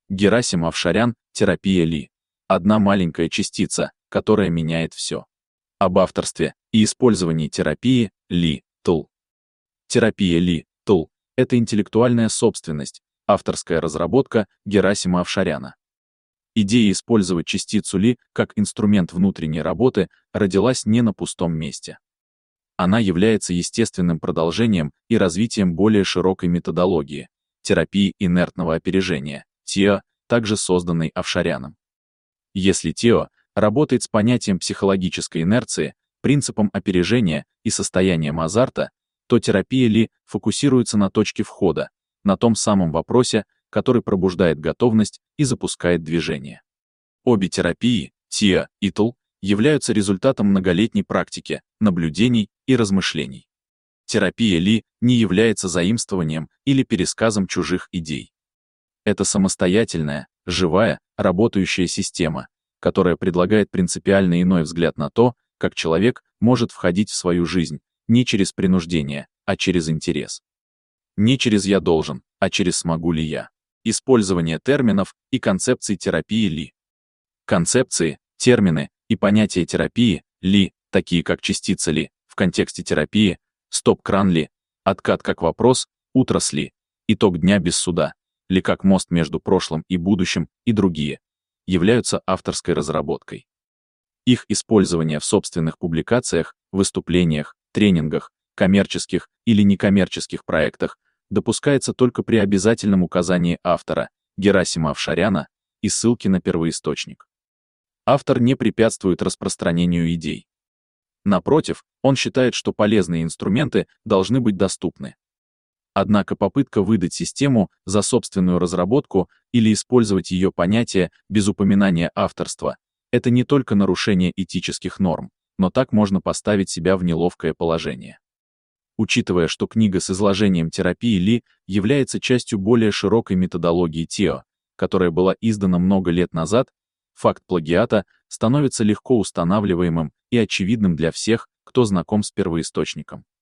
Герасим Авшарян, терапия Ли. Одна маленькая частица, которая меняет все. Об авторстве и использовании терапии Ли Тул. Терапия Ли Тул — это интеллектуальная собственность, авторская разработка Герасима Авшаряна. Идея использовать частицу Ли как инструмент внутренней работы родилась не на пустом месте. Она является естественным продолжением и развитием более широкой методологии — терапии инертного опережения, ТИО, также созданной Авшаряном. Если ТИО работает с понятием психологической инерции, принципом опережения и состоянием азарта, то терапия Ли фокусируется на точке входа, на том самом вопросе, который пробуждает готовность и запускает движение. Обе терапии, ТИО и ТУЛ, являются результатом многолетней практики, наблюдений и размышлений. Терапия Ли не является заимствованием или пересказом чужих идей. Это самостоятельная, живая, работающая система, которая предлагает принципиально иной взгляд на то, как человек может входить в свою жизнь, не через принуждение, а через интерес. Не через «я должен», а через «смогу ли я». Использование терминов и концепций терапии Ли. Концепции, термины и понятия терапии Ли, такие как частица Ли, в контексте терапии, стоп-кран Ли, откат как вопрос, утро с Ли, итог дня без суда, Ли как мост между прошлым и будущим и другие, являются авторской разработкой. Их использование в собственных публикациях, выступлениях, тренингах, коммерческих или некоммерческих проектах допускается только при обязательном указании автора, Герасима Авшаряна, и ссылки на первоисточник. Автор не препятствует распространению идей. Напротив, он считает, что полезные инструменты должны быть доступны. Однако попытка выдать систему за собственную разработку или использовать ее понятие без упоминания авторства — это не только нарушение этических норм, но так можно поставить себя в неловкое положение. Учитывая, что книга с изложением терапии Ли является частью более широкой методологии ТИО, которая была издана много лет назад, факт плагиата становится легко устанавливаемым и очевидным для всех, кто знаком с первоисточником.